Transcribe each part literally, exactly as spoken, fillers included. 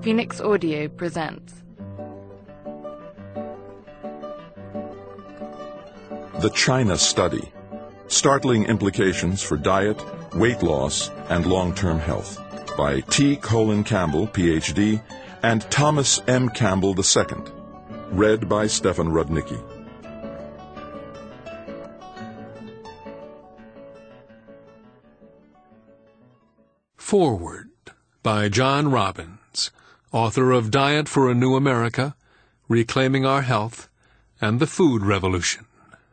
Phoenix Audio presents The China Study: Startling Implications for Diet, Weight Loss, and Long-Term Health by T. Colin Campbell, P H D, and Thomas M. Campbell the Second. Read by Stefan Rudnicki. Forward by John Robbins, author of Diet for a New America, Reclaiming Our Health, and The Food Revolution.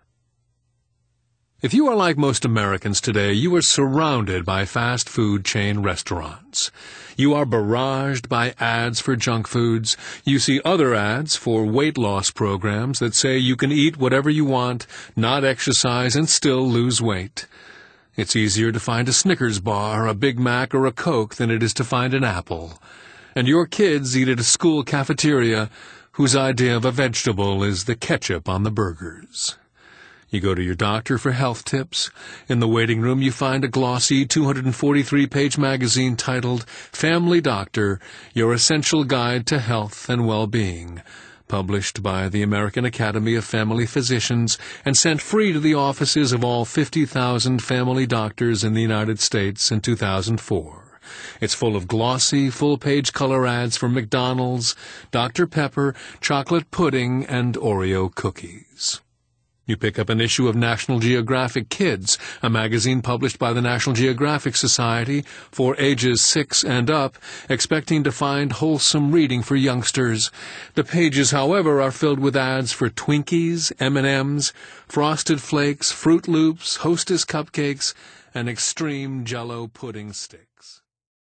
If you are like most Americans today, you are surrounded by fast food chain restaurants. You are barraged by ads for junk foods. You see other ads for weight loss programs that say you can eat whatever you want, not exercise, and still lose weight. It's easier to find a Snickers bar, a Big Mac, or a Coke than it is to find an apple. And your kids eat at a school cafeteria whose idea of a vegetable is the ketchup on the burgers. You go to your doctor for health tips. In the waiting room you find a glossy two hundred forty-three page magazine titled Family Doctor, Your Essential Guide to Health and Well-Being, published by the American Academy of Family Physicians and sent free to the offices of all fifty thousand family doctors in the United States in two thousand four. It's full of glossy, full-page color ads for McDonald's, Doctor Pepper, chocolate pudding, and Oreo cookies. You pick up an issue of National Geographic Kids, a magazine published by the National Geographic Society for ages six and up, expecting to find wholesome reading for youngsters. The pages, however, are filled with ads for Twinkies, M and M's, Frosted Flakes, Fruit Loops, Hostess cupcakes, and extreme Jell-O pudding sticks.